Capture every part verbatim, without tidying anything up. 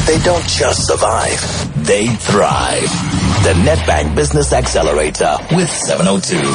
They don't just survive, they thrive. The Nedbank Business Accelerator with seven oh two.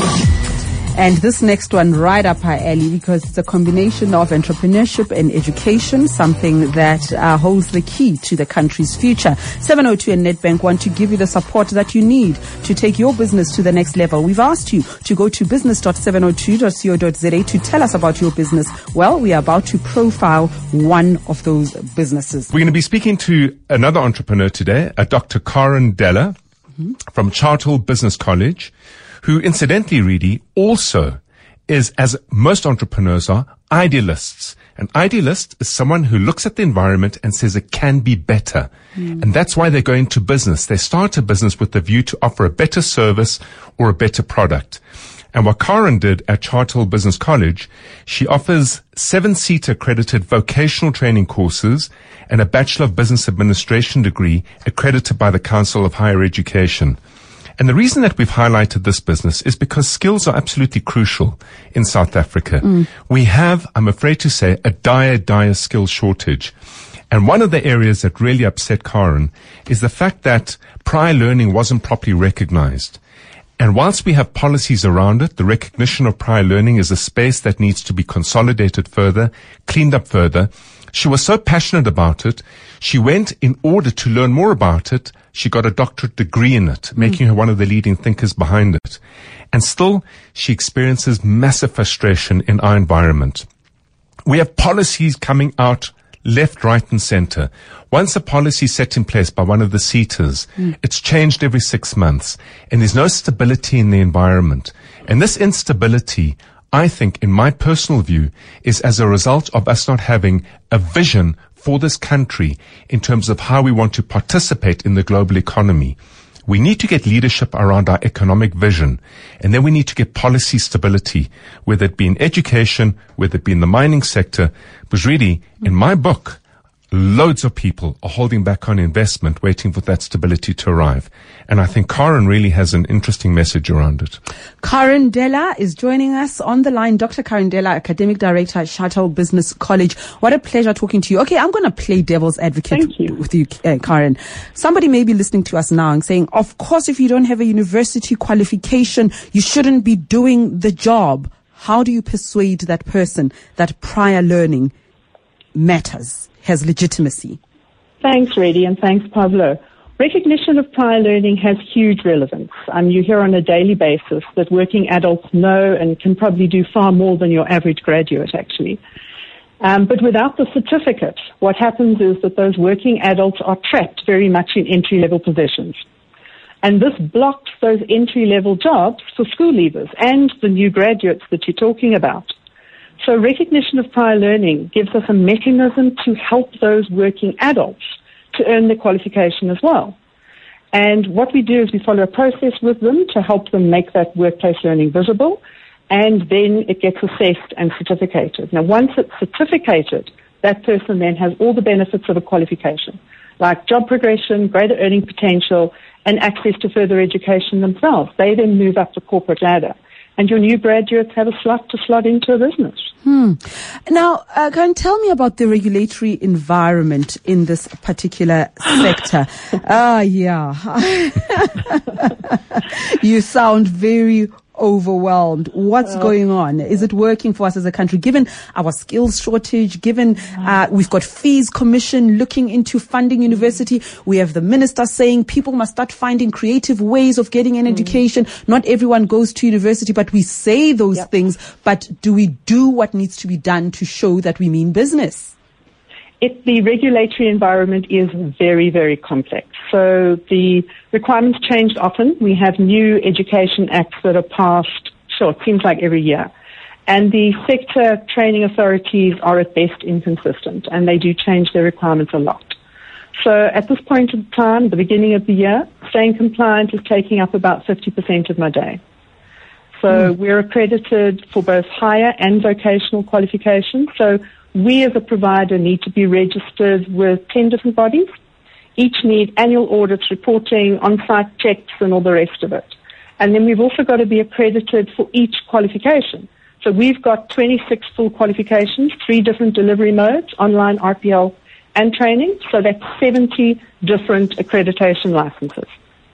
And this next one right up our alley because it's a combination of entrepreneurship and education, something that uh, holds the key to the country's future. seven oh two and Nedbank want to give you the support that you need to take your business to the next level. We've asked you to go to business dot seven oh two dot co dot za to tell us about your business. Well, we are about to profile one of those businesses. We're going to be speaking to another entrepreneur today, a Doctor Karen Della mm-hmm. from Chartwell Business College, who incidentally, Reedy, also is, as most entrepreneurs are, idealists. An idealist is someone who looks at the environment and says it can be better. Mm. And that's why they go into business. They start a business with the view to offer a better service or a better product. And what Karen did at Chartwell Business College, she offers seven-seat accredited vocational training courses and a Bachelor of Business Administration degree accredited by the Council of Higher Education. And the reason that we've highlighted this business is because skills are absolutely crucial in South Africa. Mm. We have, I'm afraid to say, a dire, dire skill shortage. And one of the areas that really upset Karen is the fact that prior learning wasn't properly recognized. And whilst we have policies around it, the recognition of prior learning is a space that needs to be consolidated further, cleaned up further. She was so passionate about it, she went in order to learn more about it. She got a doctorate degree in it, making mm. her one of the leading thinkers behind it. And still, she experiences massive frustration in our environment. We have policies coming out left, right, and center. Once a policy is set in place by one of the seaters, mm. it's changed every six months, and there's no stability in the environment. And this instability, I think, in my personal view, is as a result of us not having a vision for this country in terms of how we want to participate in the global economy. We need to get leadership around our economic vision, and then we need to get policy stability, whether it be in education, whether it be in the mining sector. Because really, in my book, loads of people are holding back on investment, waiting for that stability to arrive. And I think Karen really has an interesting message around it. Karen Della is joining us on the line. Doctor Karen Della, Academic Director at Chartwell Business College. What a pleasure talking to you. Okay, I'm going to play devil's advocate you. with you, uh, Karen. Somebody may be listening to us now and saying, of course, if you don't have a university qualification, you shouldn't be doing the job. How do you persuade that person that prior learning matters, has legitimacy? Thanks, Reddy, and thanks, Pablo. Recognition of prior learning has huge relevance. Um, you hear on a daily basis that working adults know and can probably do far more than your average graduate, actually. Um, but without the certificate, what happens is that those working adults are trapped very much in entry-level positions. And this blocks those entry-level jobs for school leavers and the new graduates that you're talking about. So recognition of prior learning gives us a mechanism to help those working adults to earn their qualification as well. And what we do is we follow a process with them to help them make that workplace learning visible, and then it gets assessed and certificated. Now, once it's certificated, that person then has all the benefits of a qualification, like job progression, greater earning potential, and access to further education themselves. They then move up the corporate ladder. And your new graduates have a slot to slot into a business. Hmm. Now, uh, Karen, tell me about the regulatory environment in this particular sector. Ah, uh, yeah. You sound very overwhelmed. What's uh, going on? Is it working for us as a country, given our skills shortage, given uh, we've got Fees Commission looking into funding university? We have the minister saying people must start finding creative ways of getting an mm. education. Not everyone goes to university, but we say those yep. things. But do we do what needs to be done to show that we mean business? It, the regulatory environment is very, very complex. So the requirements change often. We have new education acts that are passed, sure, it seems like every year. And the sector training authorities are at best inconsistent, and they do change their requirements a lot. So at this point in time, the beginning of the year, staying compliant is taking up about fifty percent of my day. So mm. we're accredited for both higher and vocational qualifications. So we as a provider need to be registered with ten different bodies. Each need annual audits, reporting, on-site checks, and all the rest of it. And then we've also got to be accredited for each qualification. So we've got twenty-six full qualifications, three different delivery modes, online, R P L, and training. So that's seventy different accreditation licenses.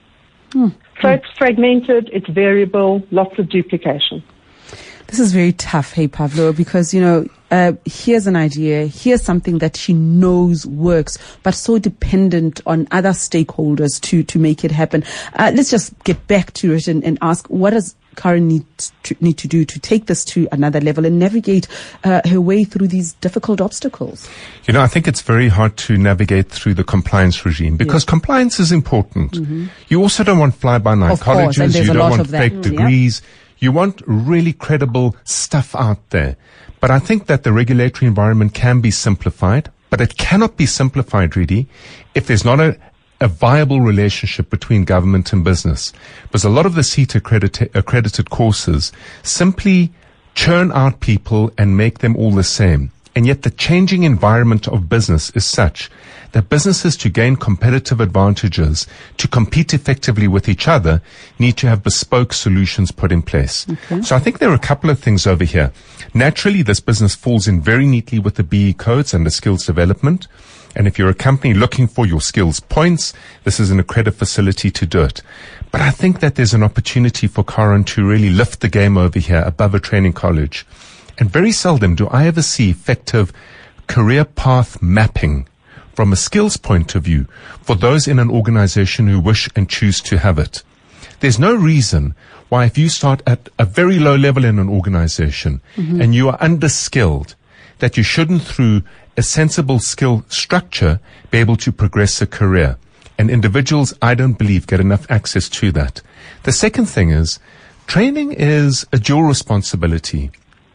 Hmm. So it's fragmented, it's variable, lots of duplication. This is very tough, hey, Pavlo, because, you know, uh, here's an idea, here's something that she knows works, but so dependent on other stakeholders to, to make it happen. Uh, let's just get back to it and, and ask, what does Karen need to, need to do to take this to another level and navigate uh, her way through these difficult obstacles? You know, I think it's very hard to navigate through the compliance regime because yeah. compliance is important. Mm-hmm. You also don't want fly-by-night colleges. You don't want fake mm, degrees. Yeah. You want really credible stuff out there. But I think that the regulatory environment can be simplified, but it cannot be simplified really if there's not a a viable relationship between government and business. Because a lot of the SETA accredited, accredited courses simply churn out people and make them all the same. And yet the changing environment of business is such that businesses, to gain competitive advantages, to compete effectively with each other, need to have bespoke solutions put in place. Okay. So I think there are a couple of things over here. Naturally, this business falls in very neatly with the B E codes and the skills development. And if you're a company looking for your skills points, this is an accredited facility to do it. But I think that there's an opportunity for Karen to really lift the game over here above a training college. And very seldom do I ever see effective career path mapping from a skills point of view for those in an organization who wish and choose to have it. There's no reason why if you start at a very low level in an organization mm-hmm. and you are underskilled, that you shouldn't, through a sensible skill structure, be able to progress a career. And individuals, I don't believe, get enough access to that. The second thing is, training is a dual responsibility.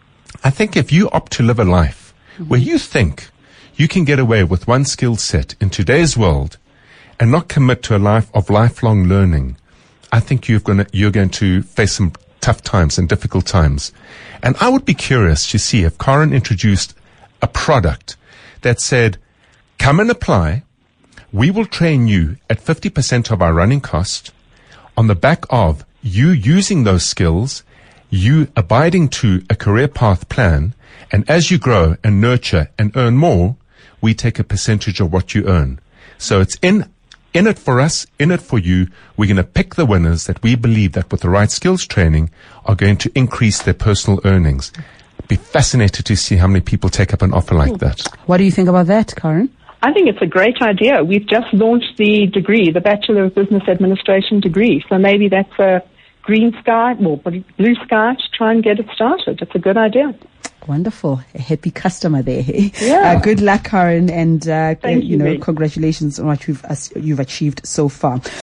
I think if you opt to live a life mm-hmm. where you think you can get away with one skill set in today's world and not commit to a life of lifelong learning, I think you're going to, you're going to face some tough times and difficult times. And I would be curious to see if Karen introduced a product that said, come and apply. We will train you at fifty percent of our running cost on the back of you using those skills, you abiding to a career path plan. And as you grow and nurture and earn more, we take a percentage of what you earn. So it's in In it for us, in it for you. We're going to pick the winners that we believe that with the right skills training are going to increase their personal earnings. Be fascinated to see how many people take up an offer like that. What do you think about that, Karen? I think it's a great idea. We've just launched the degree, the Bachelor of Business Administration degree. So maybe that's a green sky, well, blue sky to try and get it started. It's a good idea. Wonderful. A happy customer there. Yeah. Uh, good luck, Karen, and uh, Thank you, you know, mate. Congratulations on what you've uh, you've achieved so far.